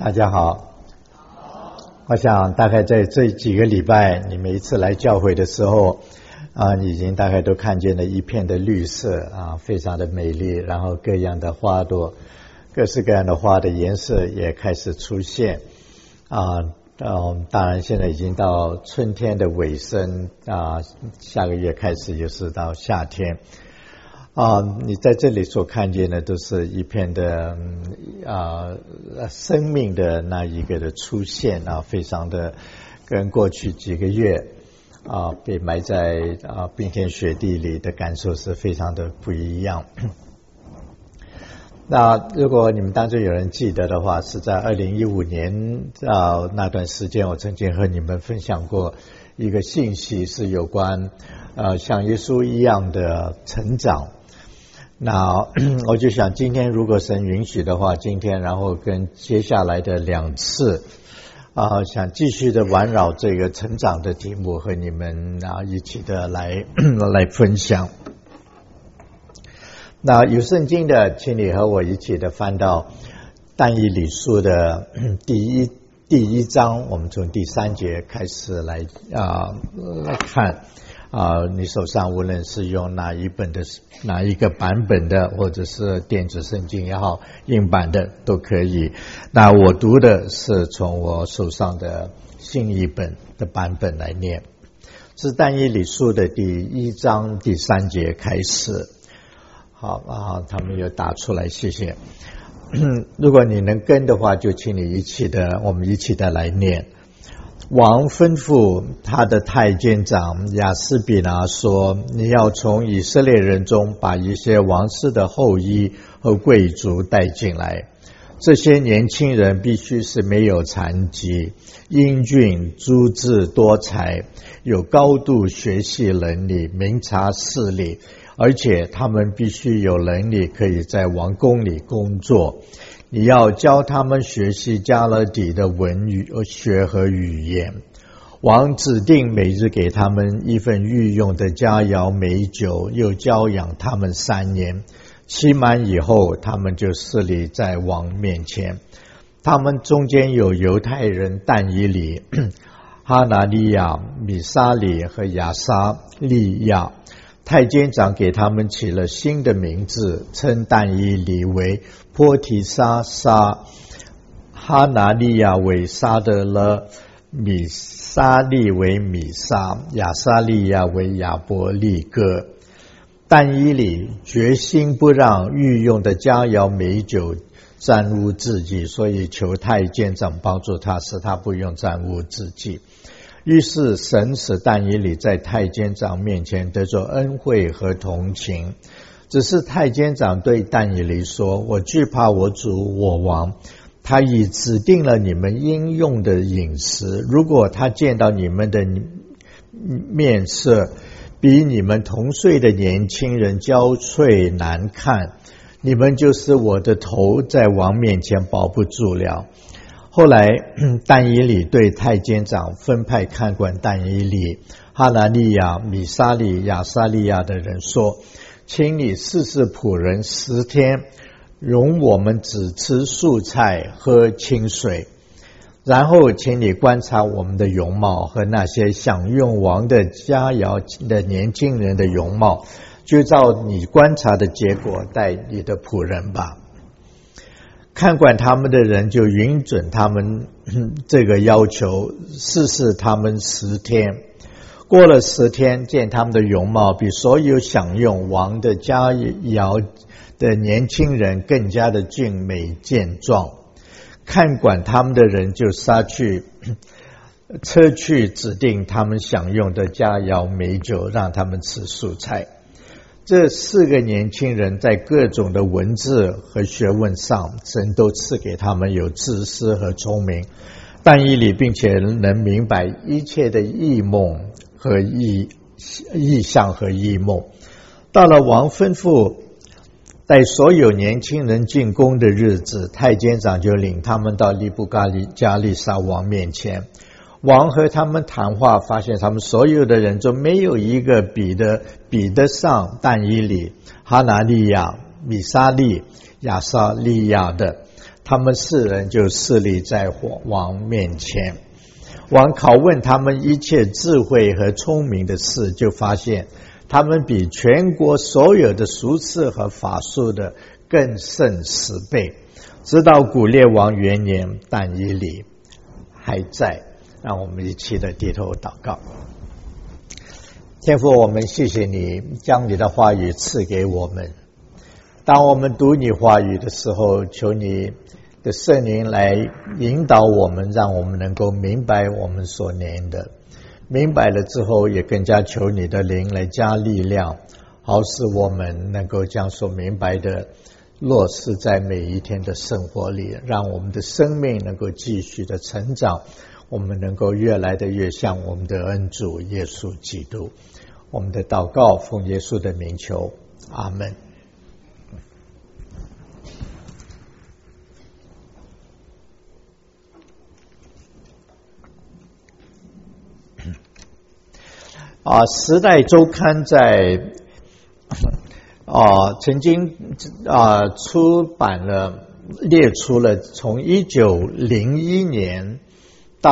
大家好。我想大概在这几个礼拜，你每一次来教会的时候你已经大概都看见了一片的绿色非常的美丽，然后各样的花朵，各式各样的花的颜色也开始出现当然现在已经到春天的尾声下个月开始又是到夏天你在这里所看见的都是一片的生命的那一个的出现非常的跟过去几个月被埋在冰天雪地里的感受是非常的不一样。那如果你们当中有人记得的话，是在2015年那段时间，我曾经和你们分享过一个信息，是有关像耶稣一样的成长。那我就想今天如果神允许的话，今天然后跟接下来的2次想继续的环绕这个成长的题目和你们一起的来分享。那有圣经的，请你和我一起的翻到但以理书的第一章，我们从第3节开始来看你手上无论是用哪一个版本的，或者是电子圣经也好，硬版的都可以。那我读的是从我手上的新译本的版本来念，是但以理书的第1章第3节开始。好他们有打出来，谢谢。如果你能跟的话，就请你我们一起的来念。王吩咐他的太监长亚斯比拿说，你要从以色列人中把一些王室的后裔和贵族带进来，这些年轻人必须是没有残疾、英俊、资质多才，有高度学习能力，明察事理，而且他们必须有能力可以在王宫里工作。你要教他们学习加勒底的文学和语言。王指定每日给他们一份御用的佳肴美酒，又教养他们3年。期满以后，他们就侍立在王面前。他们中间有犹太人但以理、哈拿利亚、米沙里和亚沙利亚。太监长给他们起了新的名字，称但以理为波提沙沙，哈拿利亚为沙德勒，米沙利为米沙，亚沙利亚为亚伯利哥。但以理决心不让御用的佳肴美酒沾污自己，所以求太监长帮助他，使他不用沾污自己。于是神使但以理在太监长面前得着恩惠和同情。只是太监长对但以理说，我惧怕我主我王，他已指定了你们应用的饮食，如果他见到你们的面色比你们同岁的年轻人娇脆难看，你们就是我的头，在王面前保不住了。后来但以理对太监长分派看管但以理、哈拿利亚、米沙里、亚沙利亚的人说，请你试试仆人10天，容我们只吃素菜喝清水，然后请你观察我们的容貌和那些享用王的佳肴的年轻人的容貌，就照你观察的结果待你的仆人吧。看管他们的人就允准他们这个要求，试试他们10天。过了10天，见他们的容貌比所有享用王的佳肴的年轻人更加的俊美健壮，看管他们的人就撤去指定他们享用的佳肴美酒，让他们吃素菜。这4个年轻人在各种的文字和学问上，神都赐给他们有知识和聪明，但以理并且能明白一切的异梦和异象和异梦。到了王吩咐带所有年轻人进宫的日子，太监长就领他们到利布加利撒王面前。王和他们谈话，发现他们所有的人中没有一个比得上但以理、哈拿利亚、米沙利、亚沙利亚的。 他们4人就侍立在王面前。王拷问他们一切智慧和聪明的事，就发现他们比全国所有的术士和法术的更胜10倍。直到古列王元年，但以理还在。让我们一起的低头祷告。天父，我们谢谢你将你的话语赐给我们。当我们读你话语的时候，求你的圣灵来引导我们，让我们能够明白我们所念的。明白了之后，也更加求你的灵来加力量，好使我们能够将所明白的落实在每一天的生活里，让我们的生命能够继续的成长，我们能够越来的越像我们的恩主耶稣基督。我们的祷告奉耶稣的名求，阿们。时代周刊在曾经出版了列出了从1901年到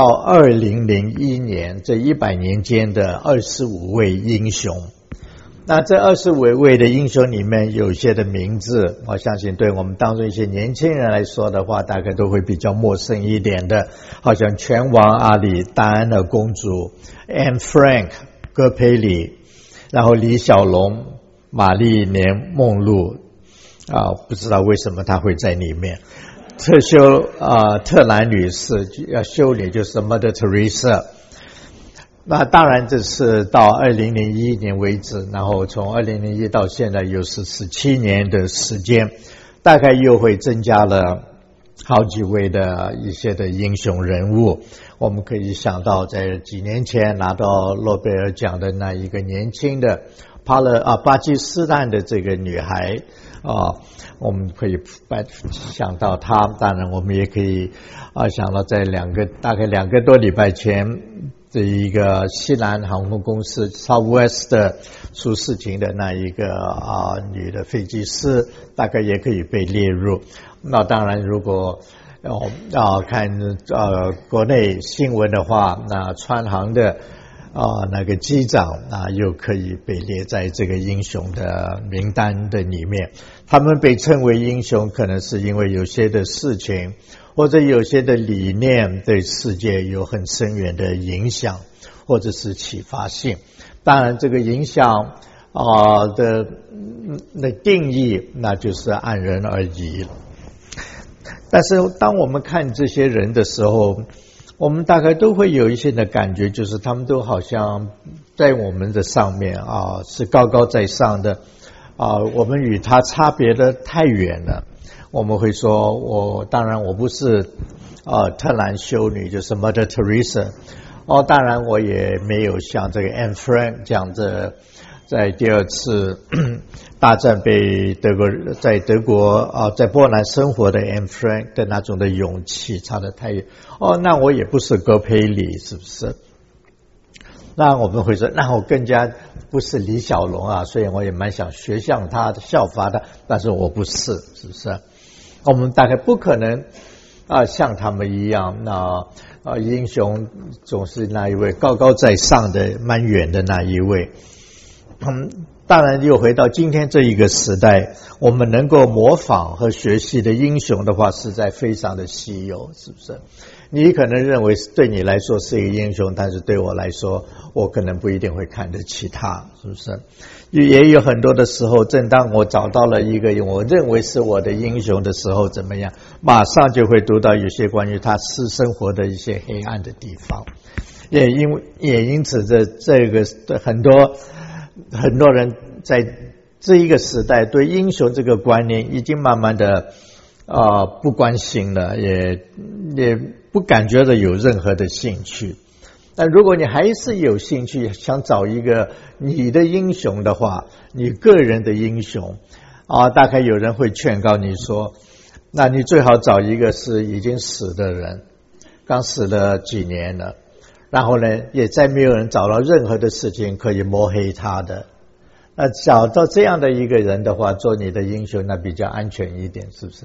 2001年这100年间的25位英雄。那这25位的英雄里面，有些的名字我相信对我们当中一些年轻人来说的话，大概都会比较陌生一点的，好像拳王阿里、戴安娜公主、Anne Frank、戈培里，然后李小龙、玛丽莲梦露不知道为什么她会在里面。特兰女士修女就是 Mother Teresa。那当然这是到2001年为止，然后从2001到现在又是17年的时间，大概又会增加了好几位的一些的英雄人物。我们可以想到在几年前拿到诺贝尔奖的那一个年轻的巴基斯坦的这个女孩我们可以想到她。当然我们也可以想到在大概2个多礼拜前，这一个西南航空公司 Southwest 出事情的那一个女的飞机师，大概也可以被列入。那当然如果看国内新闻的话，那川航的那个机长又可以被列在这个英雄的名单的里面。他们被称为英雄，可能是因为有些的事情或者有些的理念对世界有很深远的影响，或者是启发性。当然这个影响的定义那就是按人而异了。但是当我们看这些人的时候，我们大概都会有一些的感觉，就是他们都好像在我们的上面是高高在上的我们与他差别的太远了。我们会说当然我不是特兰修女，就是 Mother Teresa 当然我也没有像这个 Anne Frank 这样子在第2次大战在德国在波兰生活的 Anne Frank 的那种的勇气差得太远。那我也不是戈培里，是不是？那我们会说，那我更加不是李小龙虽然我也蛮想学像他效法他，但是我不是，是不是？我们大概不可能像他们一样。那英雄总是那一位高高在上的蛮远的那一位。当然又回到今天这一个时代，我们能够模仿和学习的英雄的话，实在非常的稀有，是不是？你可能认为对你来说是一个英雄，但是对我来说，我可能不一定会看得起他，是不是？也有很多的时候，正当我找到了一个我认为是我的英雄的时候，怎么样？马上就会读到有些关于他私生活的一些黑暗的地方。也因此这个很多人在这一个时代对英雄这个观念已经慢慢的不关心了，也不感觉到有任何的兴趣。但如果你还是有兴趣想找一个你的英雄的话，你个人的英雄大概有人会劝告你说，那你最好找一个是已经死的人，刚死了几年了，然后呢也再没有人找到任何的事情可以抹黑他的。那找到这样的一个人的话，做你的英雄那比较安全一点，是不是？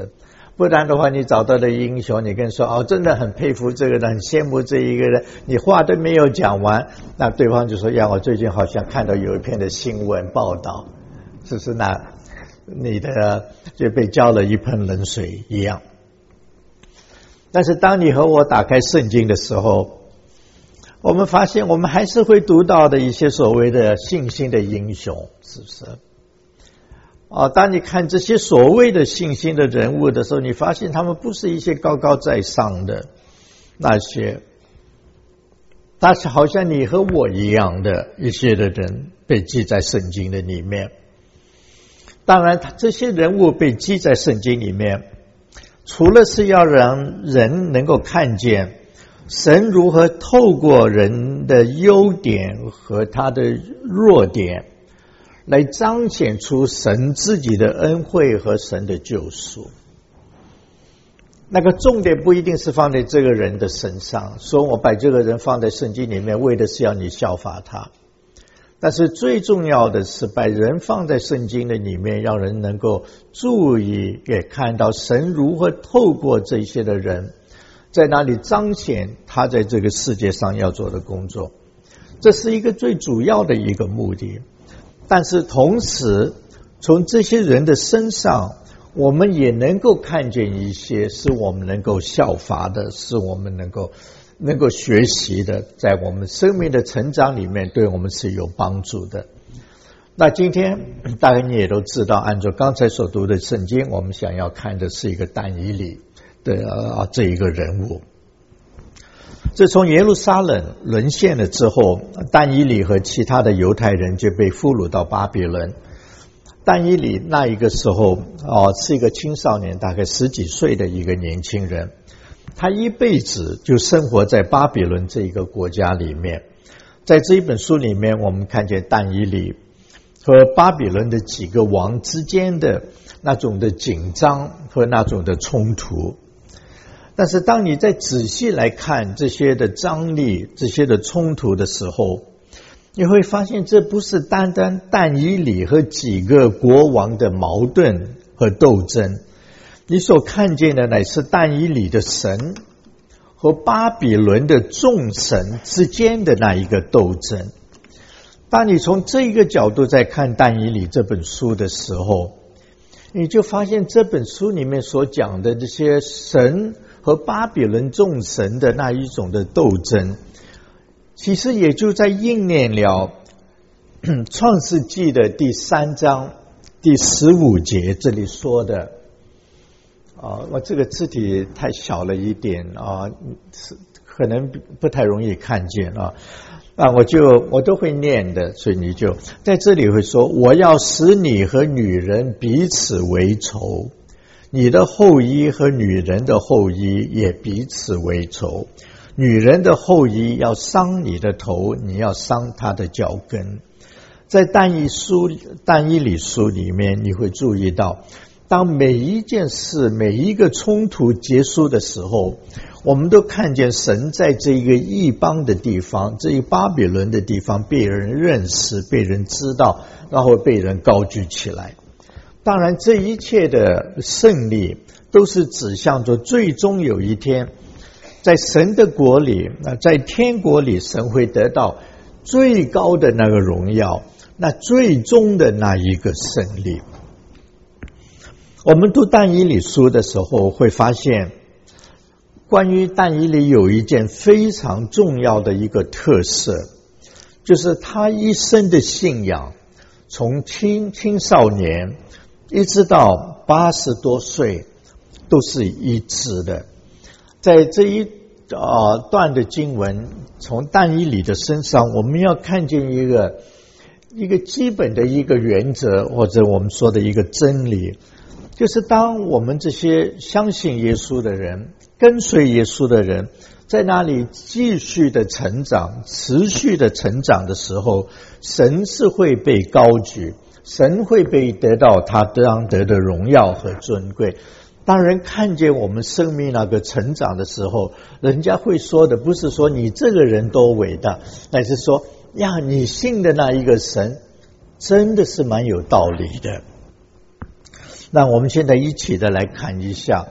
不然的话，你找到的英雄，你跟人说哦，真的很佩服这个人，很羡慕这一个人，你话都没有讲完，那对方就说呀，我最近好像看到有一篇的新闻报道，就是那你的就被浇了一盆冷水一样。但是当你和我打开圣经的时候，我们发现我们还是会读到的一些所谓的信心的英雄，是不是？当你看这些所谓的信心的人物的时候，你发现他们不是一些高高在上的那些，但是好像你和我一样的一些的人被记在圣经的里面。当然这些人物被记在圣经里面，除了是要让人能够看见神如何透过人的优点和他的弱点来彰显出神自己的恩惠和神的救赎。那个重点不一定是放在这个人的身上，说我把这个人放在圣经里面为的是要你效法他，但是最重要的是把人放在圣经的里面，让人能够注意也看到神如何透过这些的人在那里彰显他在这个世界上要做的工作，这是一个最主要的一个目的。但是同时从这些人的身上，我们也能够看见一些是我们能够效法的，是我们能够学习的，在我们生命的成长里面对我们是有帮助的。那今天大概你也都知道，按照刚才所读的圣经，我们想要看的是一个但以理的这一个人物。自从耶路撒冷沦陷了之后，但以理和其他的犹太人就被俘虏到巴比伦。但以理那一个时候是一个青少年，大概10几岁的一个年轻人，他一辈子就生活在巴比伦这一个国家里面。在这一本书里面，我们看见但以理和巴比伦的几个王之间的那种的紧张和那种的冲突。但是当你再仔细来看这些的张力，这些的冲突的时候，你会发现这不是单单但以理和几个国王的矛盾和斗争，你所看见的乃是但以理的神和巴比伦的众神之间的那一个斗争。当你从这一个角度在看但以理这本书的时候，你就发现这本书里面所讲的这些神和巴比伦众神的那一种的斗争，其实也就在应验了创世纪的第3章第15节这里说的我这个字体太小了一点可能不太容易看见我都会念的，所以你就在这里会说，我要使你和女人彼此为仇，你的后裔和女人的后裔也彼此为仇，女人的后裔要伤你的头，你要伤她的脚跟。在但以理书里面，你会注意到，当每一件事每一个冲突结束的时候，我们都看见神在这一个异邦的地方，这一巴比伦的地方被人认识，被人知道，然后被人高举起来。当然这一切的胜利都是指向着最终有一天在神的国里，在天国里，神会得到最高的那个荣耀，那最终的那一个胜利。我们读但以理书的时候会发现，关于但以理有一件非常重要的一个特色，就是他一生的信仰从青少年一直到80多岁都是一致的。在这一段的经文，从但以理的身上，我们要看见一个基本的一个原则，或者我们说的一个真理，就是当我们这些相信耶稣的人，跟随耶稣的人，在那里继续的成长，持续的成长的时候，神是会被高举，神会被得到他当得的荣耀和尊贵。当人看见我们生命那个成长的时候，人家会说的不是说你这个人多伟大，乃是说呀，你信的那一个神真的是蛮有道理的。那我们现在一起的来看一下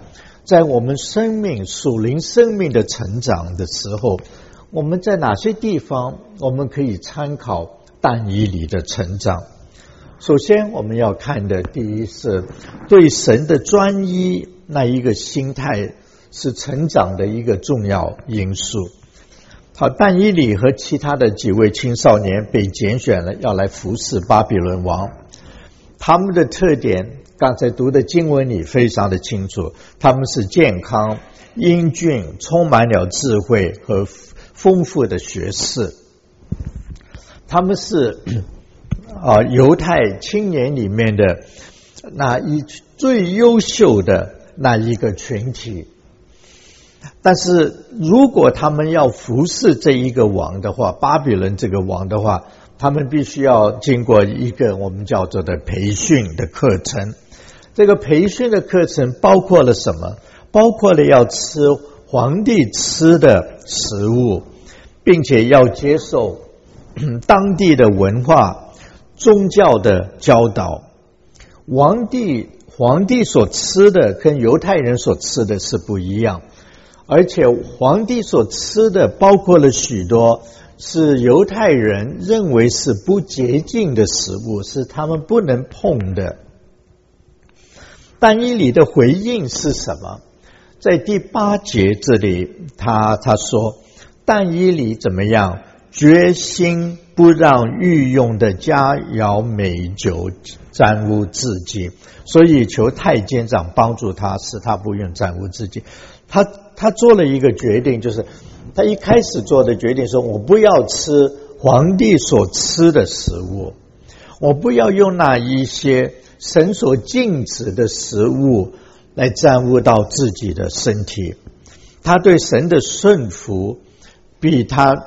在我们生命属灵生命的成长的时候，我们在哪些地方我们可以参考但以理的成长？首先我们要看的第一是对神的专一，那一个心态是成长的一个重要因素。好，但以理和其他的几位青少年被拣选了，要来服侍巴比伦王。他们的特点刚才读的经文里非常的清楚，他们是健康、英俊、充满了智慧和丰富的学识。他们是犹太青年里面的最优秀的那一个群体。但是如果他们要服侍这一个王的话，巴比伦这个王的话，他们必须要经过一个我们叫做的培训的课程。这个培训的课程包括了什么？包括了要吃皇帝吃的食物，并且要接受当地的文化、宗教的教导。皇帝所吃的跟犹太人所吃的是不一样，而且皇帝所吃的包括了许多是犹太人认为是不洁净的食物，是他们不能碰的。但以理的回应是什么？在第8节这里他说，但以理怎么样？决心不让御用的佳肴美酒沾污自己，所以求太监长帮助他，使他不用沾污自己。他做了一个决定，就是他一开始做的决定说，我不要吃皇帝所吃的食物，我不要用那一些神所禁止的食物来沾污到自己的身体。他对神的顺服比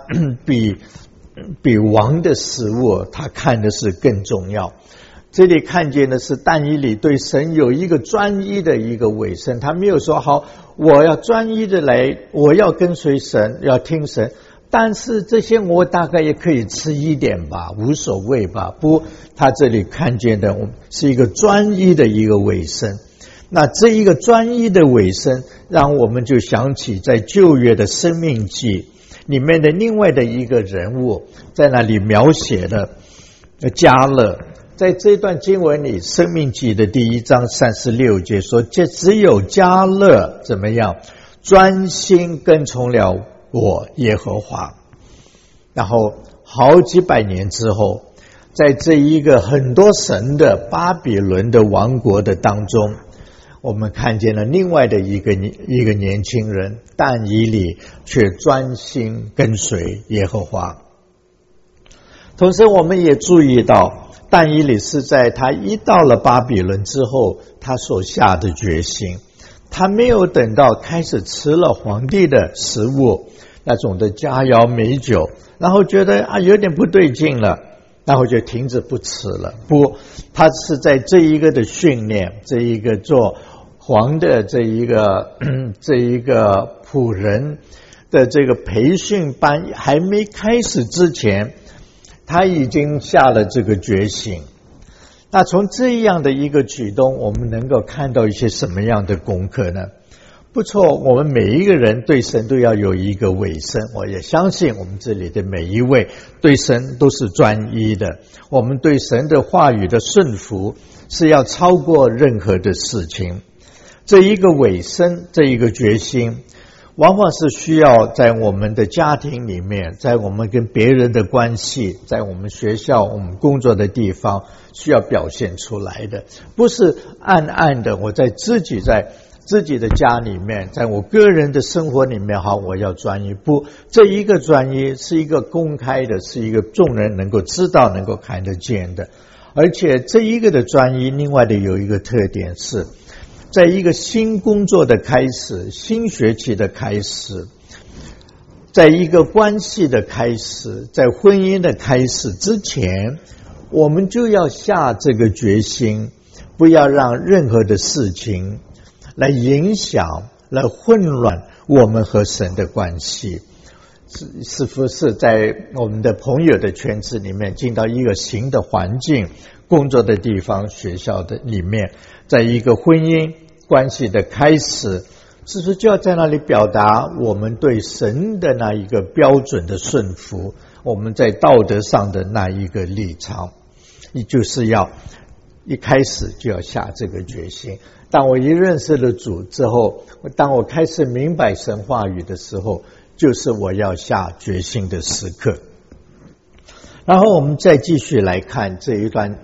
王的食物他看的是更重要。这里看见的是但以理对神有一个专一的一个委身，他没有说好我要专一的来，我要跟随神，要听神，但是这些我大概也可以吃一点吧，无所谓吧。不，他这里看见的是一个专一的一个委身。那这一个专一的委身让我们就想起在旧约的申命记里面的另外的一个人物，在那里描写了迦勒。在这段经文里，申命记的第1章36节说，这只有迦勒怎么样专心跟从了我耶和华。然后好几百年之后，在这一个很多神的巴比伦的王国的当中，我们看见了另外的一个年轻人，但以理却专心跟随耶和华。同时我们也注意到，但以理是在他一到了巴比伦之后他所下的决心，他没有等到开始吃了皇帝的食物，那种的佳肴美酒，然后觉得有点不对劲了，然后就停止不吃了。不，他是在这一个的训练，这一个做皇的这一个仆人的这个培训班还没开始之前，他已经下了这个决心。那从这样的一个举动，我们能够看到一些什么样的功课呢？不错，我们每一个人对神都要有一个委身，我也相信我们这里的每一位对神都是专一的，我们对神的话语的顺服是要超过任何的事情。这一个委身，这一个决心，往往是需要在我们的家庭里面，在我们跟别人的关系，在我们学校我们工作的地方需要表现出来的，不是暗暗的我在自己的家里面，在我个人的生活里面，好，我要专一。不，这一个专一是一个公开的，是一个众人能够知道能够看得见的。而且这一个的专一另外的有一个特点是，在一个新工作的开始，新学期的开始，在一个关系的开始，在婚姻的开始之前，我们就要下这个决心，不要让任何的事情来影响，来混乱我们和神的关系。是不是在我们的朋友的圈子里面，进到一个新的环境，工作的地方，学校的里面，在一个婚姻关系的开始， 是不是就要在那里表达我们对神的那一个标准的顺服，我们在道德上的那一个立场，也就是要一开始就要下这个决心。当我一认识了主之后，当我开始明白神话语的时候，就是我要下决心的时刻。然后我们再继续来看这一段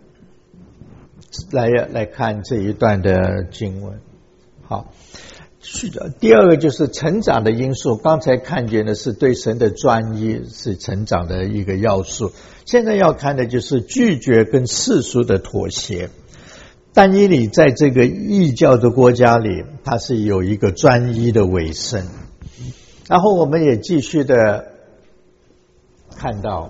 来看这一段的经文。好，第二个就是成长的因素，刚才看见的是对神的专一是成长的一个要素，现在要看的就是拒绝跟世俗的妥协。但以理在这个异教的国家里，他是有一个专一的委身。然后我们也继续的看到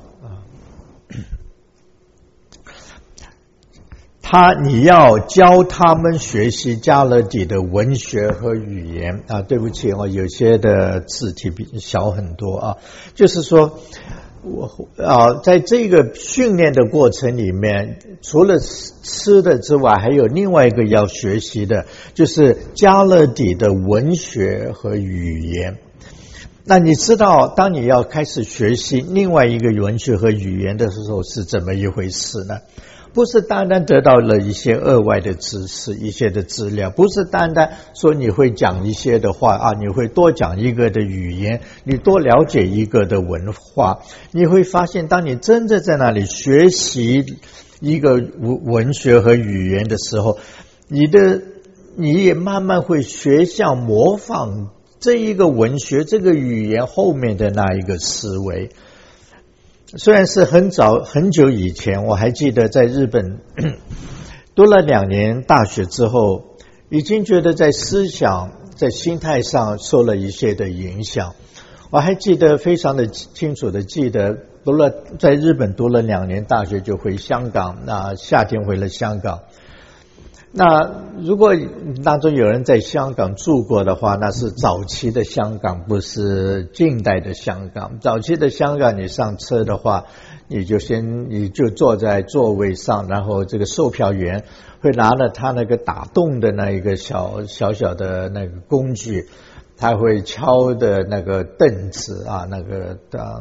你要教他们学习加勒底的文学和语言啊，对不起有些的字体比小很多啊，就是说在这个训练的过程里面，除了吃的之外，还有另外一个要学习的，就是加勒底的文学和语言。那你知道当你要开始学习另外一个文学和语言的时候是怎么一回事呢？不是单单得到了一些额外的知识，一些的资料，不是单单说你会讲一些的话啊，你会多讲一个的语言，你多了解一个的文化，你会发现当你真正在那里学习一个文学和语言的时候，你也慢慢会学像模仿这一个文学这个语言后面的那一个思维。虽然是很久以前，我还记得在日本读了2年大学之后，已经觉得在思想在心态上受了一些的影响。我还记得非常的清楚的记得在日本读了2年大学就回香港，那夏天回了香港。那如果当中有人在香港住过的话，那是早期的香港，不是近代的香港。早期的香港你上车的话，你就坐在座位上，然后这个售票员会拿了他那个打洞的那一个小的那个工具，他会敲的那个凳子啊，那个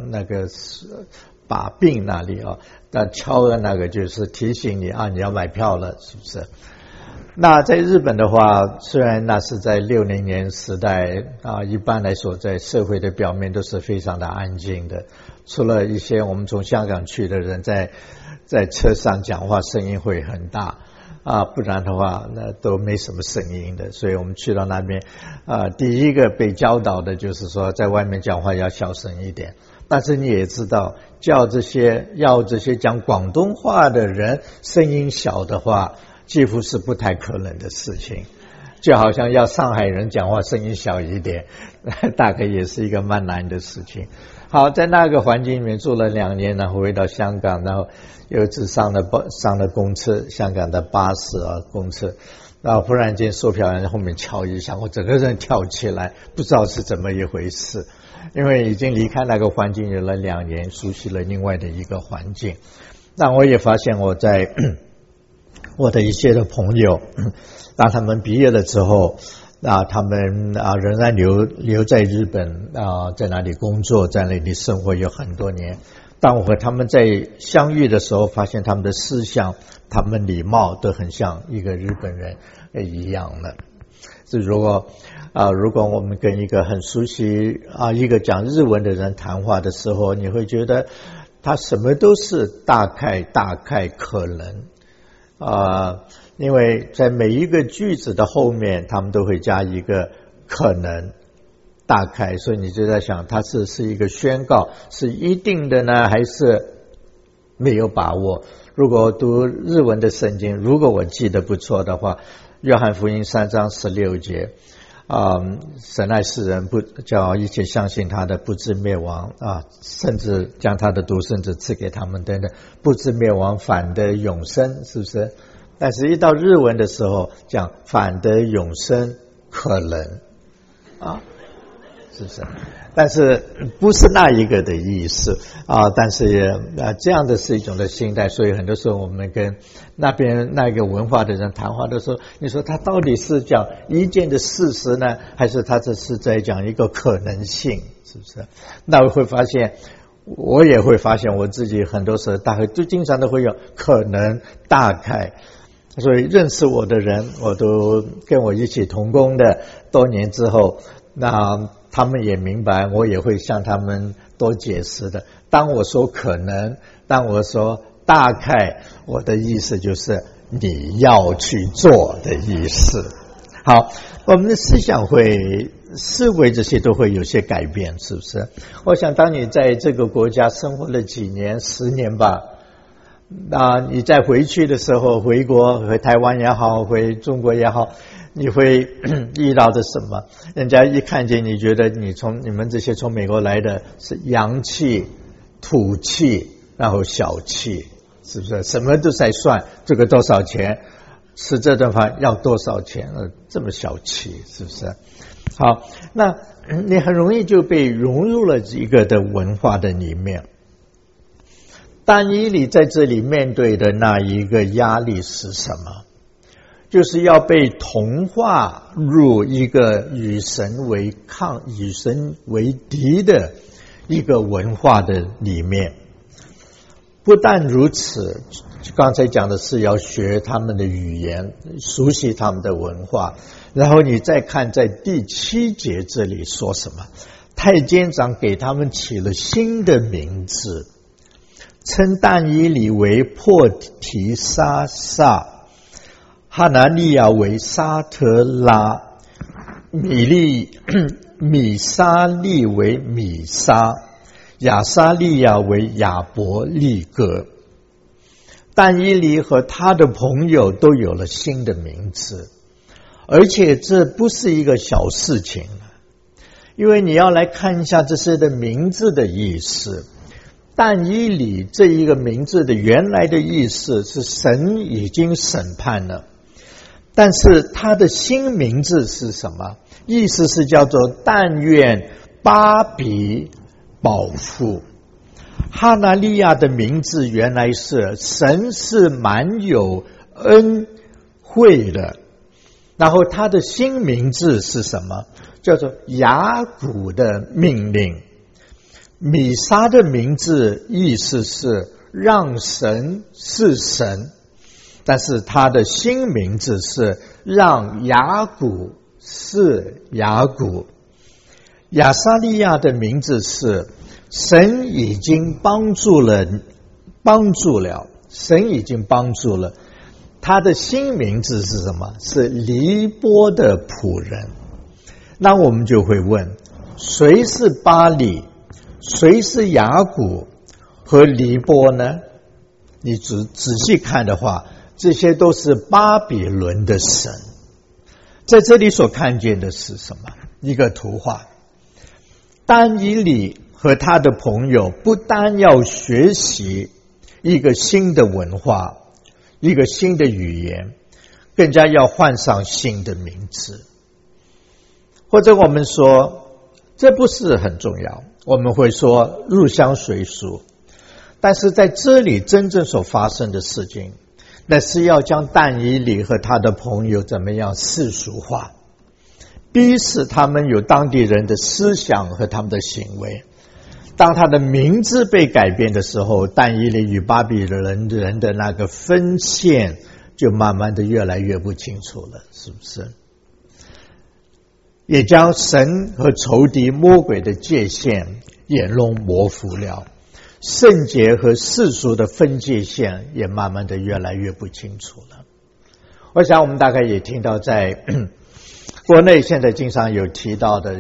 把柄那里啊，那敲的那个就是提醒你啊，你要买票了，是不是？那在日本的话，虽然那是在60年时代啊，一般来说在社会的表面都是非常的安静的，除了一些我们从香港去的人在车上讲话声音会很大啊，不然的话那都没什么声音的。所以我们去到那边第一个被教导的就是说在外面讲话要小声一点。但是你也知道，要这些讲广东话的人声音小的话，几乎是不太可能的事情。就好像要上海人讲话声音小一点，大概也是一个蛮难的事情。好，在那个环境里面住了2年，然后回到香港，然后有一次上了公车，香港的巴士啊公车，然后忽然间售票员在后面敲一下，我整个人跳起来，不知道是怎么一回事。因为已经离开那个环境有了2年，熟悉了另外的一个环境。那我也发现我在我的一些的朋友，当他们毕业了之后，他们仍然留在日本在那里工作，在那里生活有很多年。当我和他们在相遇的时候，发现他们的思想、他们礼貌都很像一个日本人一样的。如果我们跟一个很熟悉一个讲日文的人谈话的时候，你会觉得他什么都是大概可能因为在每一个句子的后面他们都会加一个可能大概，所以你就在想他是一个宣告，是一定的呢还是没有把握。如果读日文的圣经，如果我记得不错的话，约翰福音3章16节神爱世人，不叫一切相信他的不至灭亡甚至将他的独生子赐给他们等等，不至灭亡反得永生，是不是？但是一到日文的时候讲反得永生可能是不是？但是不是那一个的意思啊？但是这样的是一种的心态，所以很多时候我们跟那边那个文化的人谈话的时候，你说他到底是讲一件的事实呢，还是他这是在讲一个可能性？是不是？那我会发现，我也会发现我自己很多时候大概就经常都会有可能、大概。所以认识我的人，我都跟我一起同工的，多年之后，那他们也明白，我也会向他们多解释的。当我说可能，当我说大概，我的意思就是你要去做的意思。好，我们的思想会思维这些都会有些改变，是不是？我想当你在这个国家生活了几年，10年吧，那你再回去的时候，回国，回台湾也好，回中国也好，你会遇到的什么？人家一看见你，觉得你们这些从美国来的是洋气、土气，然后小气，是不是？什么都在算，这个多少钱？吃这顿饭要多少钱？这么小气，是不是？好，那你很容易就被融入了一个的文化的里面。但以理在这里面对的那一个压力是什么？就是要被同化入一个与神为敌的一个文化的里面。不但如此，刚才讲的是要学他们的语言，熟悉他们的文化。然后你再看在第7节这里说什么？太监长给他们起了新的名字，称但以理为破提沙撒，哈拿利亚为沙特拉，米沙利为米沙，亚沙利亚为亚伯利哥。但以理和他的朋友都有了新的名字，而且这不是一个小事情，因为你要来看一下这些的名字的意思。但以理这一个名字的原来的意思是神已经审判了，但是他的新名字是什么？意思是叫做但愿巴比保护。哈拿利亚的名字原来是神是蛮有恩惠的，然后他的新名字是什么？叫做雅古的命令。米沙的名字意思是让神是神，但是他的新名字是让雅古是雅古。亚撒利亚的名字是神已经帮助了，神已经帮助了。他的新名字是什么？是黎波的仆人。那我们就会问，谁是巴力？谁是雅古和黎波呢？你仔细看的话，这些都是巴比伦的神。在这里所看见的是什么？一个图画。但以理和他的朋友不单要学习一个新的文化，一个新的语言，更加要换上新的名字。或者我们说这不是很重要，我们会说入乡随俗。但是在这里真正所发生的事情，那是要将但以理和他的朋友怎么样世俗化，逼使他们有当地人的思想和他们的行为。当他的名字被改变的时候，但以理与巴比伦人的那个分线就慢慢的越来越不清楚了，是不是？也将神和仇敌魔鬼的界限也弄模糊了，圣洁和世俗的分界线也慢慢的越来越不清楚了。我想我们大概也听到在国内现在经常有提到的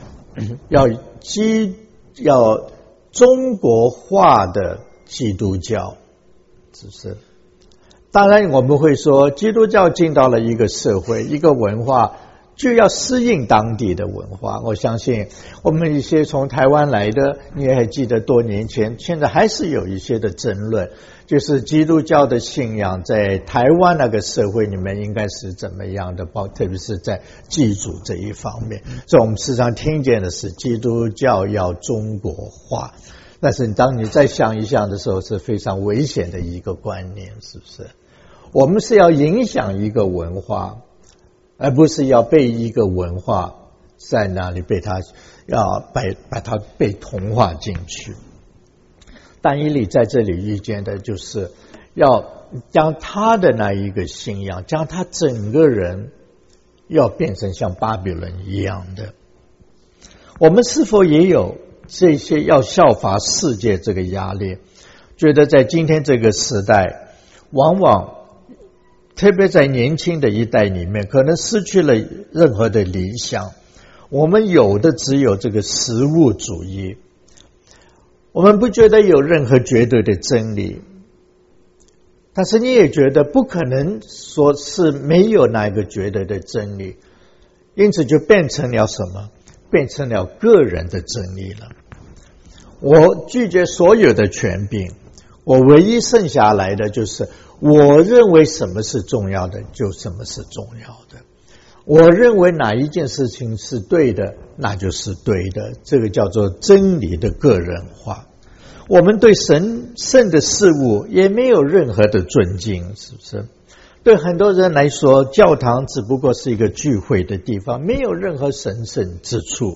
要中国化的基督教，是不是？当然我们会说基督教进到了一个社会一个文化，就要适应当地的文化。我相信我们一些从台湾来的，你也还记得多年前，现在还是有一些的争论， 就是基督教的信仰在台湾那个社会里面应该是怎么样的，特别是在祭祖这一方面。所以我们时常听见的是基督教要中国化，但是当你再想一想的时候，是非常危险的一个观念，是不是？我们是要影响一个文化，而不是要被一个文化在那里被它把它被同化进去。但以理在这里遇见的就是要将他的那一个信仰，将他整个人要变成像巴比伦一样的。我们是否也有这些要效法世界这个压力？觉得在今天这个时代，往往特别在年轻的一代里面，可能失去了任何的理想，我们有的只有这个实物主义。我们不觉得有任何绝对的真理，但是你也觉得不可能说是没有那个绝对的真理，因此就变成了什么？变成了个人的真理了。我拒绝所有的权柄，我唯一剩下来的就是我认为什么是重要的就什么是重要的，我认为哪一件事情是对的那就是对的，这个叫做真理的个人化。我们对神圣的事物也没有任何的尊敬，是不是？对很多人来说，教堂只不过是一个聚会的地方，没有任何神圣之处。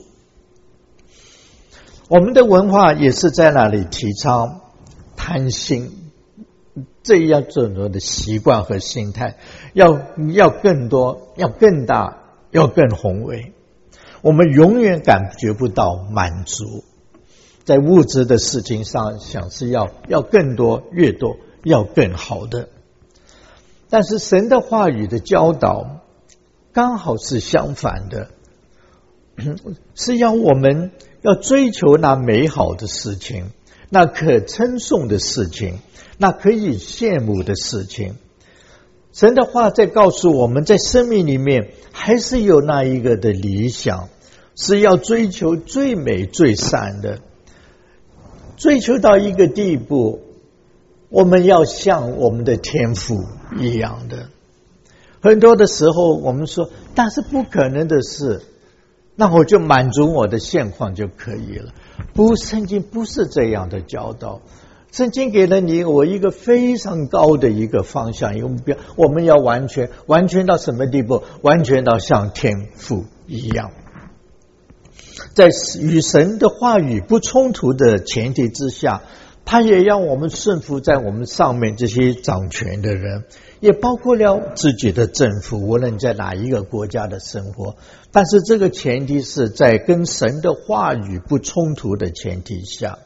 我们的文化也是在那里提倡贪心这样种种的习惯和心态，要更多，要更大，要更宏伟。我们永远感觉不到满足，在物质的事情上想是要更多，越多要更好的。但是神的话语的教导刚好是相反的，是要我们要追求那美好的事情，那可称颂的事情，那可以羡慕的事情。神的话在告诉我们，在生命里面还是有那一个的理想，是要追求最美最善的，追求到一个地步，我们要像我们的天父一样的。很多的时候我们说，但是不可能的事，那我就满足我的现况就可以了。圣经不是这样的教导。圣经给了你我一个非常高的一个方向，一个目标，我们要完全到什么地步？完全到像天父一样。在与神的话语不冲突的前提之下，他也让我们顺服在我们上面这些掌权的人，也包括了自己的政府，无论在哪一个国家的生活。但是这个前提是在跟神的话语不冲突的前提下。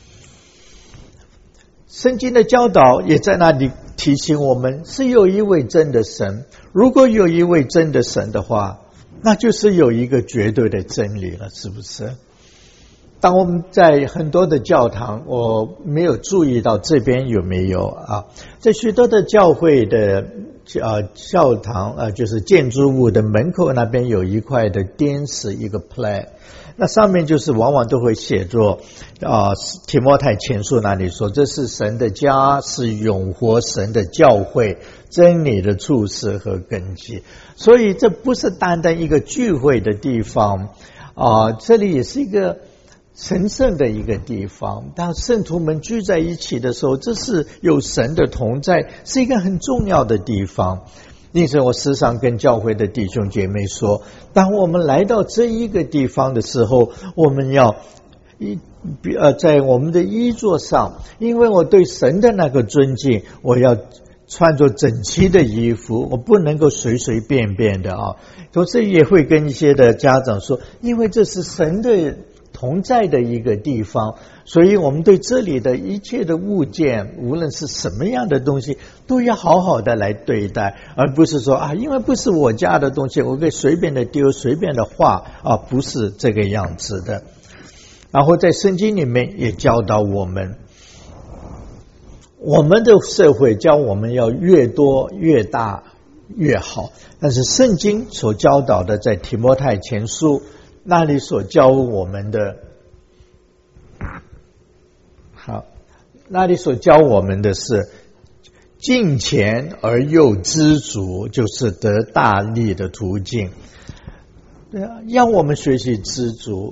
圣经的教导也在那里提醒我们，是有一位真的神。如果有一位真的神的话，那就是有一个绝对的真理了，是不是？当我们在很多的教堂，我没有注意到这边有没有啊，在许多的教会的教堂就是建筑物的门口那边有一块的钉石，一个 plaque， 那上面就是往往都会写作提摩太前书那里说，这是神的家，是永活神的教会，真理的处事和根基。所以这不是单单一个聚会的地方这里也是一个神圣的一个地方。当圣徒们聚在一起的时候，这是有神的同在，是一个很重要的地方。因此我时常跟教会的弟兄姐妹说，当我们来到这一个地方的时候，我们要在我们的衣着上，因为我对神的那个尊敬，我要穿着整齐的衣服，我不能够随随便便的同时也会跟一些的家长说，因为这是神的同在的一个地方，所以我们对这里的一切的物件，无论是什么样的东西，都要好好的来对待，而不是说因为不是我家的东西，我可以随便的丢，随便的画不是这个样子的。然后在圣经里面也教导我们，我们的社会教我们要越多越大越好，但是圣经所教导的，在提摩太前书那里所教我们的， 那里所教我们的是敬虔而又知足，就是得大利的途径。让我们学习知足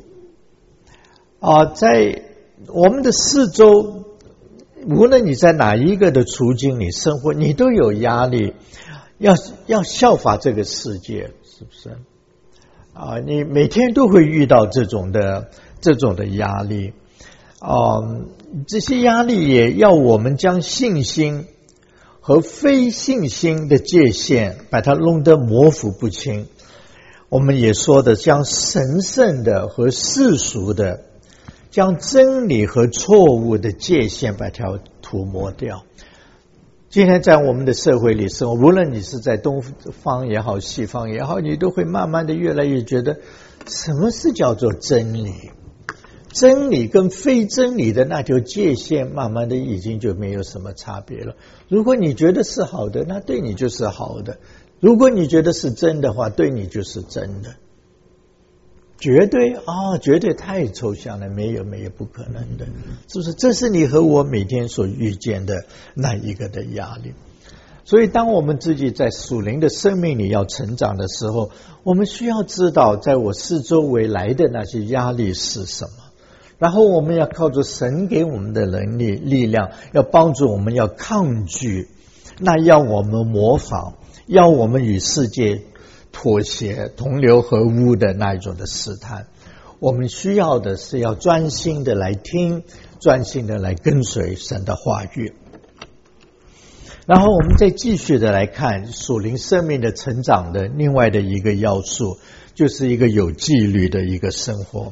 在我们的四周，无论你在哪一个的处境里生活，你都有压力，要效法这个世界，是不是你每天都会遇到这种的压力这些压力也要我们将信心和非信心的界限把它弄得模糊不清。我们也说的将神圣的和世俗的，将真理和错误的界限把它涂抹掉。今天在我们的社会里生活，无论你是在东方也好西方也好，你都会慢慢的越来越觉得什么是叫做真理，真理跟非真理的那条界限慢慢的已经就没有什么差别了。如果你觉得是好的，那对你就是好的，如果你觉得是真的话，对你就是真的。绝对太抽象了，没有不可能的，是不是？这是你和我每天所遇见的那一个的压力。所以当我们自己在属灵的生命里要成长的时候，我们需要知道在我四周围来的那些压力是什么，然后我们要靠着神给我们的能力力量，要帮助我们要抗拒，那要我们模仿，要我们与世界妥协同流合污的那一种的试探。我们需要的是要专心的来听，专心的来跟随神的话语。然后我们再继续的来看属灵生命的成长的另外的一个要素，就是一个有纪律的一个生活。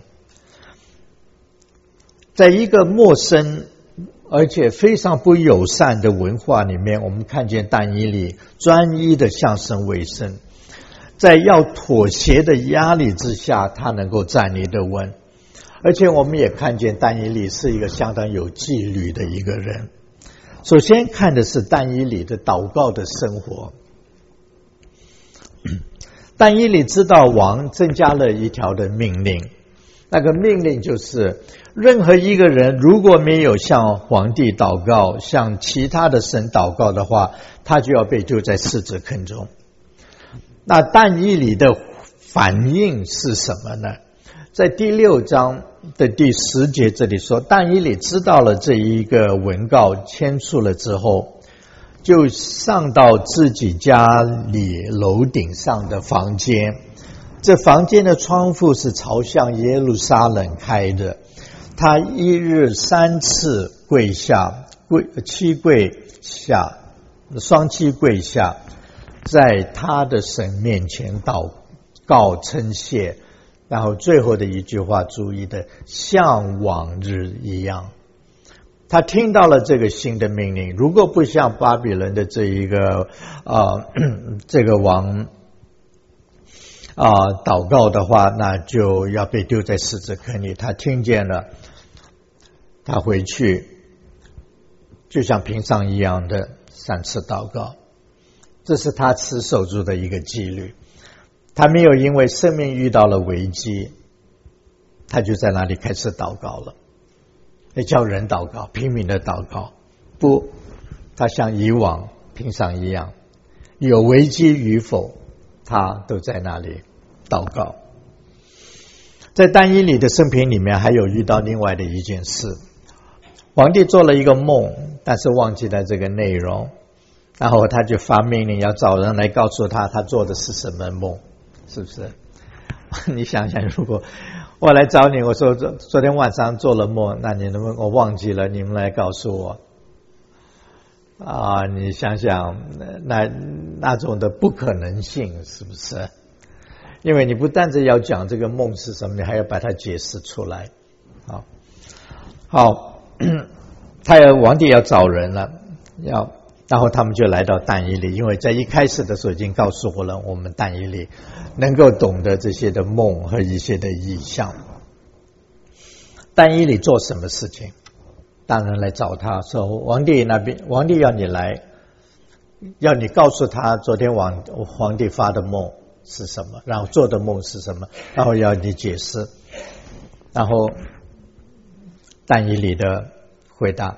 在一个陌生而且非常不友善的文化里面，我们看见但以理专一的向神为圣，在要妥协的压力之下，他能够站立得稳。而且我们也看见但以理是一个相当有纪律的一个人。首先看的是但以理的祷告的生活。但以理知道王增加了一条的命令，那个命令就是任何一个人如果没有向皇帝祷告，向其他的神祷告的话，他就要被丢在狮子坑中。那但以理的反应是什么呢？在第6章的第10节这里说，但以理知道了这一个文告签署了之后，就上到自己家里楼顶上的房间，这房间的窗户是朝向耶路撒冷开的，他一日3次跪下，双膝跪下，在他的神面前祷告称谢，然后最后的一句话注意的，像往日一样。他听到了这个新的命令，如果不像巴比伦的这一个这个王祷告的话，那就要被丢在狮子坑里。他听见了，他回去就像平常一样的3次祷告，这是他持守住的一个纪律。他没有因为生命遇到了危机，他就在那里开始祷告了，也叫人祷告，拼命的祷告。不，他像以往平常一样，有危机与否，他都在那里祷告。在但以理的生平里面，还有遇到另外的一件事，皇帝做了一个梦，但是忘记了这个内容，然后他就发命令要找人来告诉他做的是什么梦，是不是？你想想，如果我来找你，我说昨天晚上做了梦，那你能不能我忘记了，你们来告诉我你想想那种的不可能性，是不是？因为你不但是要讲这个梦是什么，你还要把它解释出来。好，皇帝要找人了，然后他们就来到但以理，因为在一开始的时候已经告诉我们但以理能够懂得这些的梦和一些的意象。但以理做什么事情？当然来找他说，皇帝要你来，要你告诉他昨天皇帝发的梦是什么，然后做的梦是什么，然后要你解释。然后但以理的回答，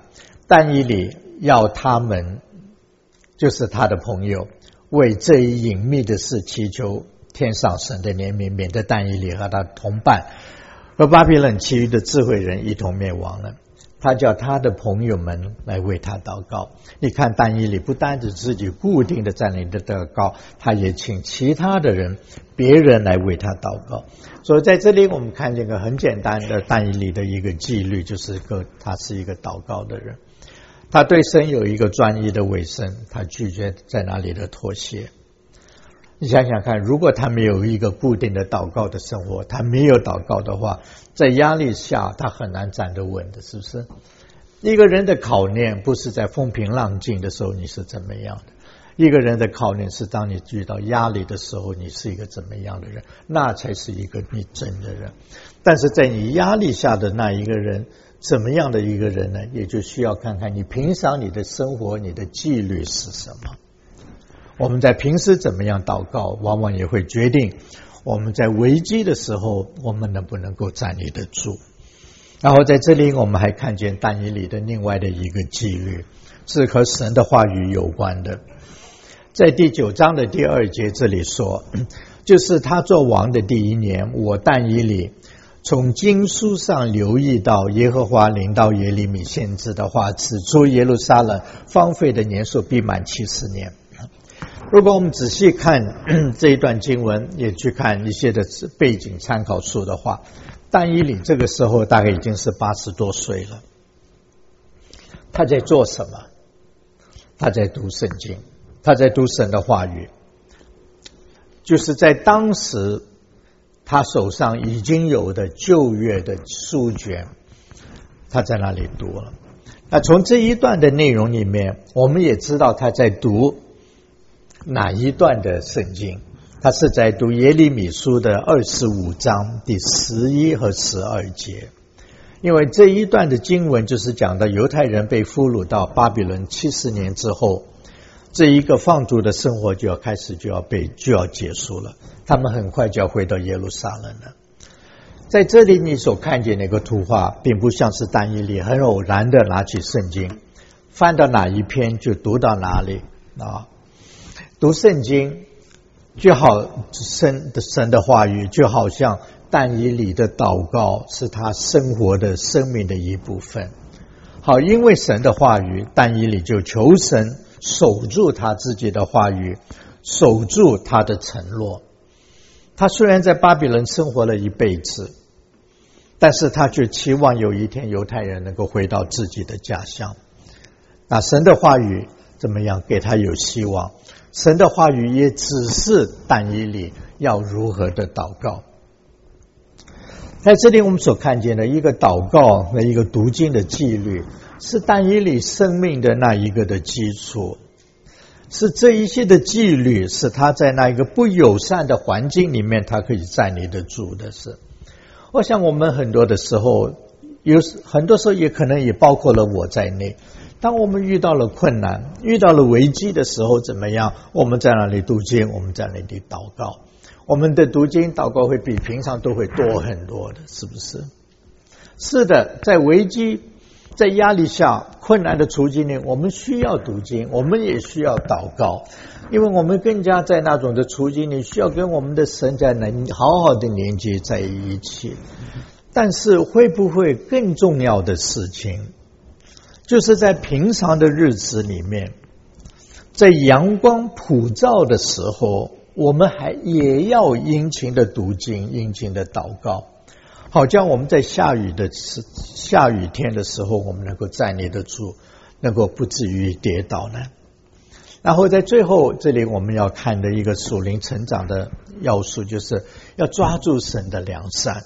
但以理要他们，就是他的朋友，为这一隐秘的事祈求天上神的怜悯，免得但以理和他同伴和巴比伦其余的智慧人一同灭亡了。他叫他的朋友们来为他祷告。你看但以理不单是自己固定的在那里的祷告，他也请其他的人别人来为他祷告。所以在这里我们看见一个很简单的但以理的一个纪律，就是他是一个祷告的人，他对神有一个专一的委身，他拒绝在那里的妥协。你想想看，如果他没有一个固定的祷告的生活，他没有祷告的话，在压力下他很难站得稳的，是不是？一个人的考验不是在风平浪静的时候你是怎么样的，一个人的考验是当你遇到压力的时候你是一个怎么样的人，那才是一个你真的人。但是在你压力下的那一个人怎么样的一个人呢？也就需要看看你平常你的生活你的纪律是什么。我们在平时怎么样祷告，往往也会决定我们在危机的时候我们能不能够站立得住。然后在这里我们还看见但以理的另外的一个纪律，是和神的话语有关的。在第9章的第2节这里说，就是他做王的第1年，我但以理从经书上留意到耶和华领到耶利米先知的话，指出耶路撒冷荒废的年数必满70年。如果我们仔细看这一段经文，也去看一些的背景参考书的话，但以理这个时候大概已经是80多岁了。他在做什么？他在读圣经，他在读神的话语。就是在当时他手上已经有的旧约的书卷，他在那里读了。那从这一段的内容里面，我们也知道他在读哪一段的圣经。他是在读耶利米书的25章第11和12节，因为这一段的经文就是讲到犹太人被俘虏到巴比伦70年之后，这一个放逐的生活就要结束了，他们很快就要回到耶路撒冷了。在这里你所看见那个图画，并不像是但以理很偶然的拿起圣经，翻到哪一篇就读到哪里啊。读圣经就好，神的话语就好像但以理的祷告是他生活的生命的一部分。好，因为神的话语，但以理就求神守住他自己的话语，守住他的承诺。他虽然在巴比伦生活了一辈子，但是他却期望有一天犹太人能够回到自己的家乡。那神的话语怎么样？给他有希望。神的话语也指示但以理要如何的祷告。在这里我们所看见的一个祷告的一个读经的纪律，是但以理生命的那一个的基础，是这一些的纪律是他在那一个不友善的环境里面他可以站立得住的事。我想我们很多的时候，很多时候也可能也包括了我在内，当我们遇到了困难遇到了危机的时候怎么样？我们在那里读经，我们在那里祷告，我们的读经祷告会比平常都会多很多的，是不是？是的，在危机在压力下困难的处境里，我们需要读经，我们也需要祷告，因为我们更加在那种的处境里需要跟我们的神在能好好的连接在一起。但是会不会更重要的事情，就是在平常的日子里面，在阳光普照的时候，我们也要殷勤的读经，殷勤的祷告，好像我们在下雨天的时候，我们能够站立得住，能够不至于跌倒呢。然后在最后这里我们要看的一个属灵成长的要素，就是要抓住神的良善。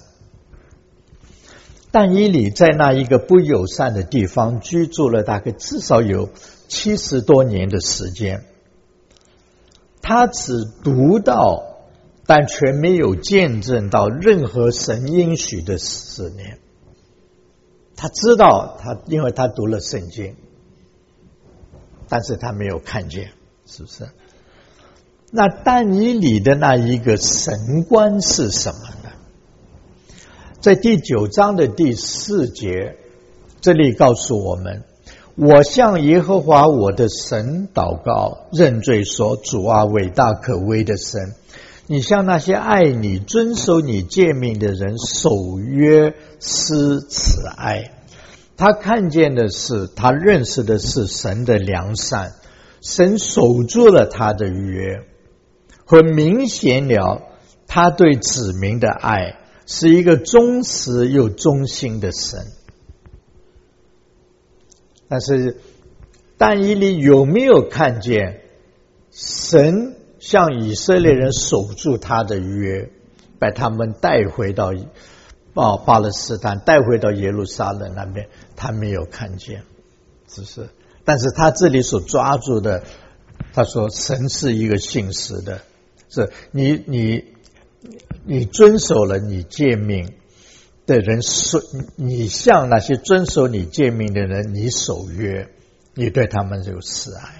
但以理在那一个不友善的地方居住了大概至少有70多年的时间，他只读到但却没有见证到任何神应许的10年。他知道因为他读了圣经，但是他没有看见，是不是？那但以理的那一个神观是什么呢？在第9章的第4节，这里告诉我们， 我向耶和华我的神祷告，认罪说：主啊，伟大可畏的神，你向那些爱你、遵守你诫命的人守约施慈爱。他看见的是，他认识的是神的良善，神守住了他的约，很明显了他对子民的爱，是一个忠实又忠心的神。但是但以理有没有看见神向以色列人守住他的约，把他们带回到巴勒斯坦，带回到耶路撒冷那边？他没有看见，只是，但是他这里所抓住的，他说神是一个信实的，是你遵守了你诫命的人，你向那些遵守你诫命的人，你守约，你对他们有慈爱。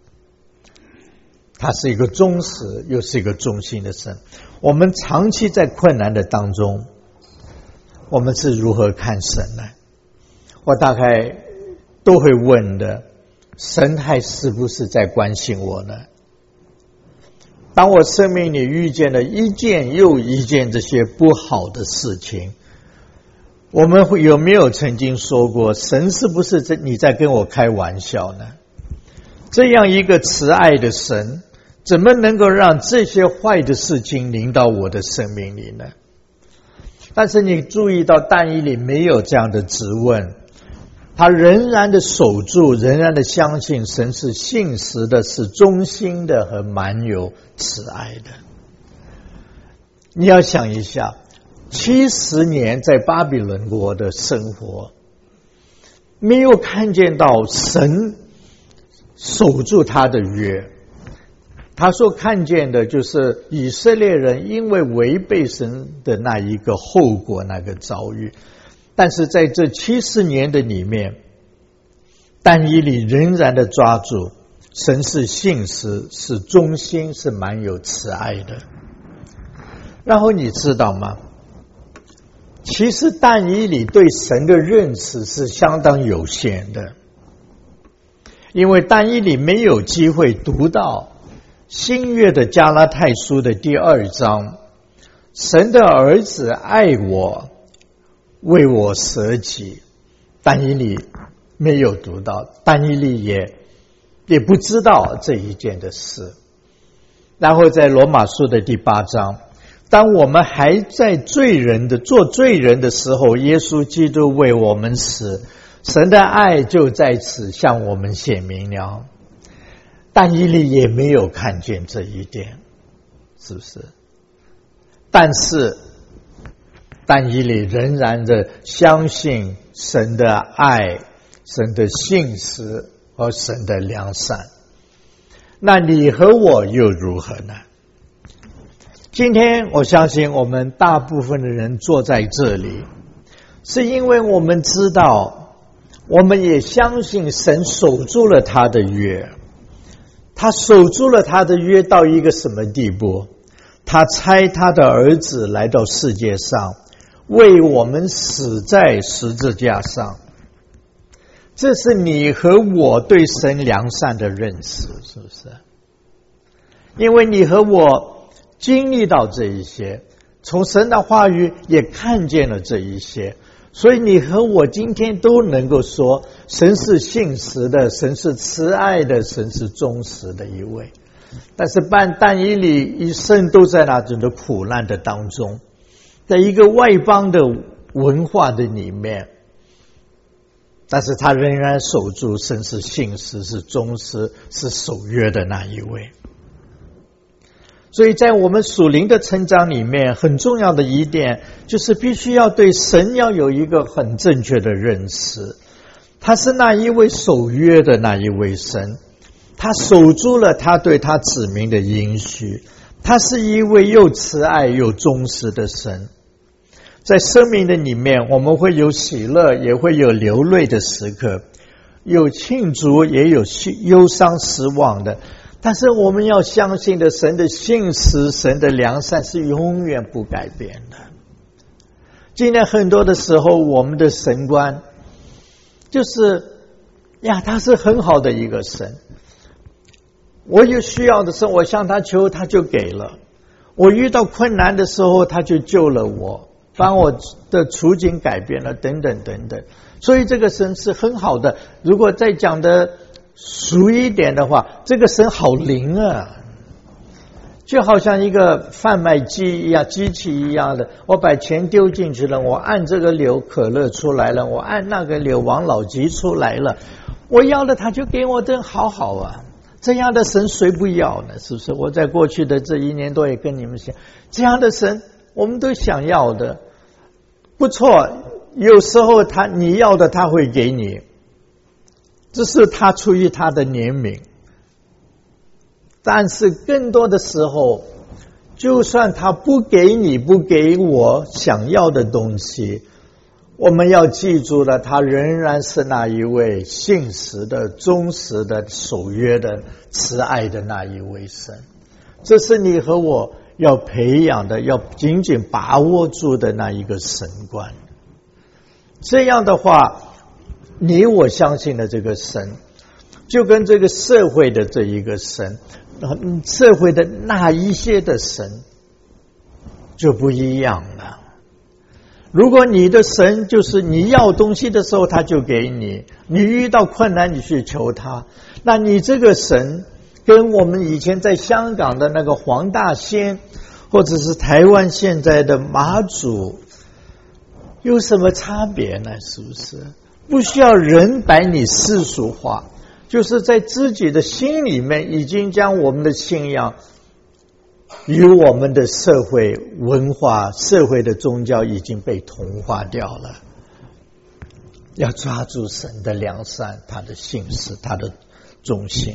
他是一个忠实又是一个忠心的神。我们长期在困难的当中，我们是如何看神呢？我大概都会问的，神还是不是在关心我呢？当我生命里遇见了一件又一件这些不好的事情，我们有没有曾经说过，神是不是你在跟我开玩笑呢？这样一个慈爱的神，怎么能够让这些坏的事情临到我的生命里呢？但是你注意到但以理没有这样的质问，他仍然的守住，仍然的相信神是信实的，是忠心的和满有慈爱的。你要想一下，70年在巴比伦国的生活，没有看见到神守住他的约。他所看见的就是以色列人因为违背神的那一个后果，那个遭遇。但是在这70年的里面，但以理仍然的抓住神是信实，是忠心，是蛮有慈爱的。然后你知道吗？其实但以理对神的认识是相当有限的，因为但以理没有机会读到新约的加拉太书的第2章，神的儿子爱我，为我舍己。但以理没有读到，但以理也不知道这一件的事。然后在罗马书的第8章，当我们还在做罪人的时候，耶稣基督为我们死，神的爱就在此向我们显明了。但以理也没有看见这一点，是不是？但是但以理仍然的相信神的爱，神的信实和神的良善。那你和我又如何呢？今天我相信我们大部分的人坐在这里，是因为我们知道，我们也相信神守住了他的约。他守住了他的约到一个什么地步？他差他的儿子来到世界上，为我们死在十字架上。这是你和我对神良善的认识，是不是？因为你和我经历到这一些，从神的话语也看见了这一些，所以你和我今天都能够说，神是信实的，神是慈爱的，神是忠实的一位。但是但以理一生都在那种的苦难的当中，在一个外邦的文化的里面，但是他仍然守住神是信实，是忠实，是守约的那一位。所以在我们属灵的成长里面，很重要的一点就是必须要对神要有一个很正确的认识。他是那一位守约的那一位神，他守住了他对他子民的应许，他是一位又慈爱又忠实的神。在生命的里面，我们会有喜乐，也会有流泪的时刻，有庆祝，也有忧伤失望的。但是我们要相信的，神的信实，神的良善是永远不改变的。今天很多的时候，我们的神观就是呀，他是很好的一个神。我有需要的时候，我向他求，他就给了。我遇到困难的时候，他就救了我，把我的处境改变了，等等等等。所以这个神是很好的。如果再讲的俗一点的话，这个神好灵啊，就好像一个贩卖机一样，机器一样的。我把钱丢进去了，我按这个钮，可乐出来了；我按那个钮，王老吉出来了。我要了，他就给我，真好好啊！这样的神谁不要呢？是不是？我在过去的这1年多也跟你们讲，这样的神我们都想要的。不错，有时候你要的他会给你，这是他出于他的怜悯。但是更多的时候，就算他不给你，不给我想要的东西，我们要记住了，他仍然是那一位信实的、忠实的、守约的、慈爱的那一位神。这是你和我要培养的，要紧紧把握住的那一个神观。这样的话，你我相信的这个神，就跟这个社会的这一个神，社会的那一些的神就不一样了。如果你的神就是你要东西的时候他就给你，你遇到困难你去求他，那你这个神跟我们以前在香港的那个黄大仙，或者是台湾现在的妈祖有什么差别呢？是不是？不需要人把你世俗化，就是在自己的心里面已经将我们的信仰与我们的社会文化、社会的宗教已经被同化掉了。要抓住神的良善，他的信实，他的忠心。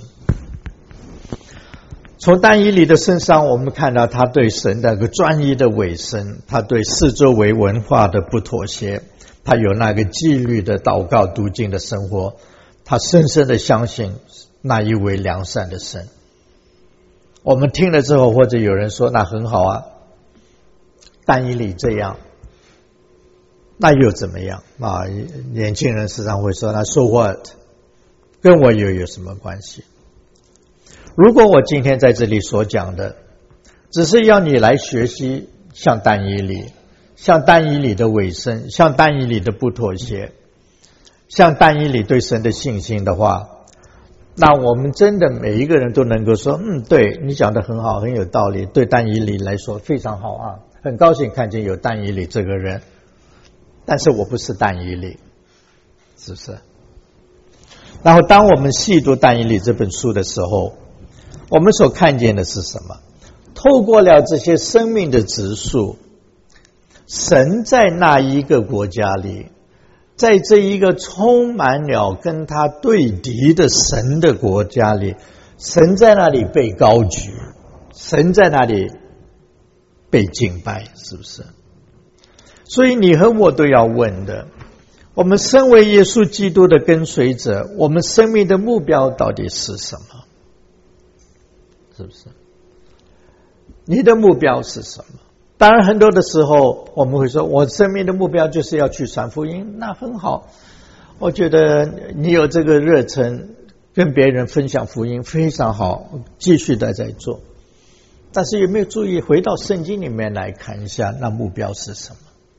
从但以理的身上，我们看到他对神的那个专一的委身，他对四周围文化的不妥协，他有那个纪律的祷告、读经的生活，他深深的相信那一位良善的神。我们听了之后，或者有人说那很好啊，但以理这样，那又怎么样啊？年轻人时常会说那 so what， 跟我又有什么关系？如果我今天在这里所讲的只是要你来学习像但以理，像但以理的委身，像但以理的不妥协，像但以理对神的信心的话，那我们真的每一个人都能够说对，你讲得很好，很有道理，对但以理来说非常好啊，很高兴看见有但以理这个人。但是我不是但以理，是不是？然后当我们细读但以理这本书的时候，我们所看见的是什么？透过了这些生命的指数，神在那一个国家里，在这一个充满了跟他对敌的神的国家里，神在那里被高举，神在那里被敬拜，是不是？所以你和我都要问的，我们身为耶稣基督的跟随者，我们生命的目标到底是什么？是不是？你的目标是什么？当然很多的时候我们会说我生命的目标就是要去传福音，那很好，我觉得你有这个热忱跟别人分享福音非常好，继续的在做。但是有没有注意回到圣经里面来看一下那目标是什么？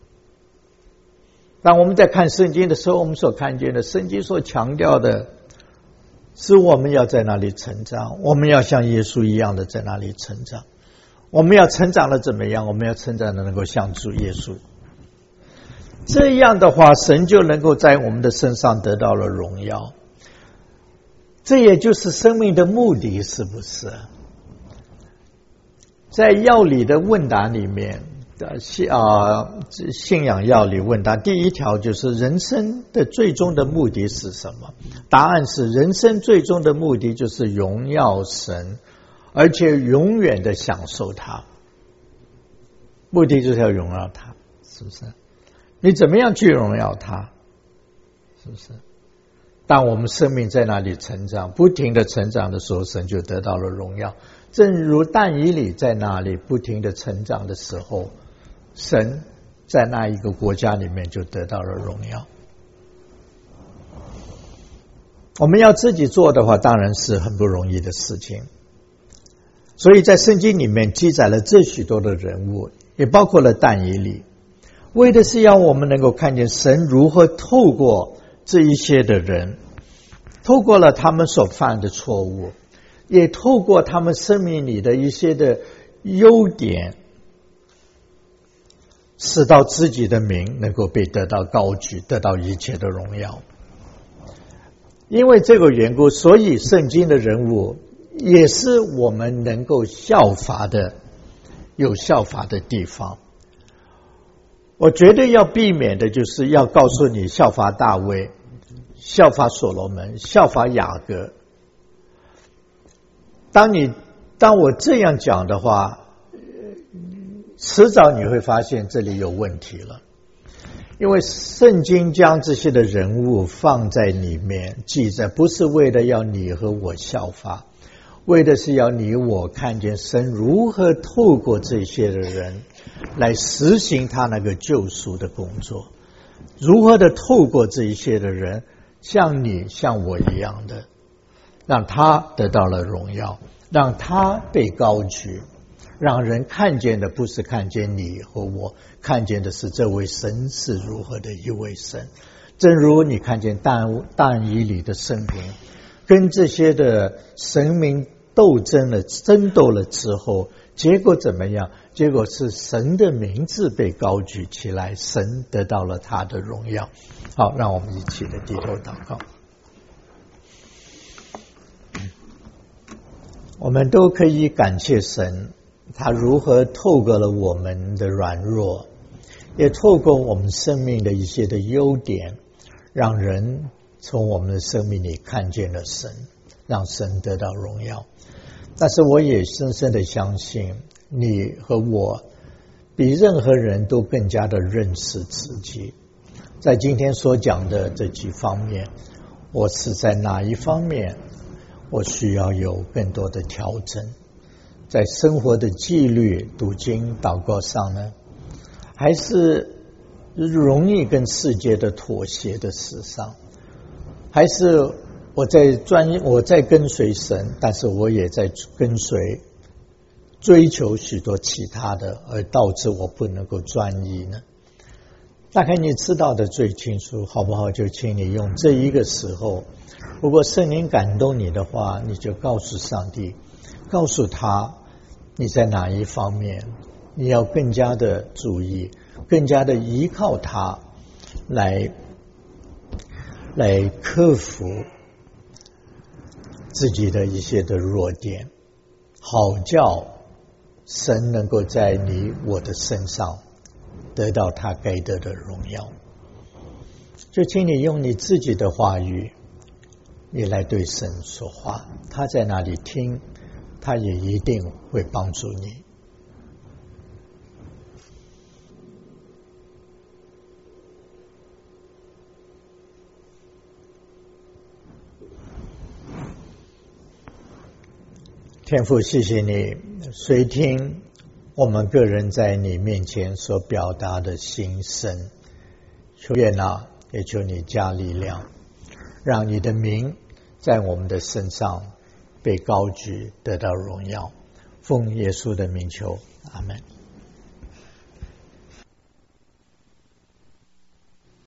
当我们在看圣经的时候，我们所看见的圣经所强调的是我们要在那里成长，我们要像耶稣一样的在那里成长。我们要成长的怎么样？我们要成长的能够像主耶稣，这样的话神就能够在我们的身上得到了荣耀。这也就是生命的目的，是不是？在要理的问答里面信仰要理问答，第一条就是人生的最终的目的是什么？答案是人生最终的目的就是荣耀神，而且永远的享受它。目的就是要荣耀它，是不是？你怎么样去荣耀它？是不是？当我们生命在那里成长，不停的成长的时候，神就得到了荣耀。正如但以理在那里不停的成长的时候，神在那一个国家里面就得到了荣耀。 我们要自己做的话，当然是很不容易的事情。所以在圣经里面记载了这许多的人物，也包括了但以理，为的是要我们能够看见神如何透过这一些的人，透过了他们所犯的错误，也透过他们生命里的一些的优点，使到自己的名能够被得到高举，得到一切的荣耀。因为这个缘故，所以圣经的人物也是我们能够效法的，有效法的地方。我绝对要避免的就是要告诉你效法大卫，效法所罗门，效法雅各。当我这样讲的话，迟早你会发现这里有问题了。因为圣经将这些的人物放在里面记载，不是为了要你和我效法，为的是要你我看见神如何透过这些的人来实行他那个救赎的工作，如何的透过这一些的人像你像我一样的，让他得到了荣耀，让他被高举，让人看见的不是看见你和我，看见的是这位神是如何的一位神。正如你看见但以理的生平，跟这些的神明争斗了之后，结果怎么样？结果是神的名字被高举起来，神得到了他的荣耀。好，让我们一起的低头祷告。我们都可以感谢神，他如何透过了我们的软弱，也透过我们生命的一些的优点，让人从我们的生命里看见了神，让神得到荣耀。但是我也深深的相信，你和我比任何人都更加的认识自己。在今天所讲的这几方面，我是在哪一方面我需要有更多的调整？在生活的纪律、读经、祷告上呢，还是容易跟世界的妥协的事上，还是我在跟随神，但是我也在追求许多其他的，而导致我不能够专一呢？大概你知道的最清楚，好不好？就请你用这一个时候，如果圣灵感动你的话，你就告诉上帝，告诉他你在哪一方面你要更加的注意，更加的依靠他来克服自己的一些的弱点，好叫神能够在你我的身上得到他该得的荣耀。就请你用你自己的话语，你来对神说话，他在那里听，他也一定会帮助你。天父，谢谢你垂听我们个人在你面前所表达的心声，求愿也求你加力量，让你的名在我们的身上被高举，得到荣耀。奉耶稣的名求，阿们。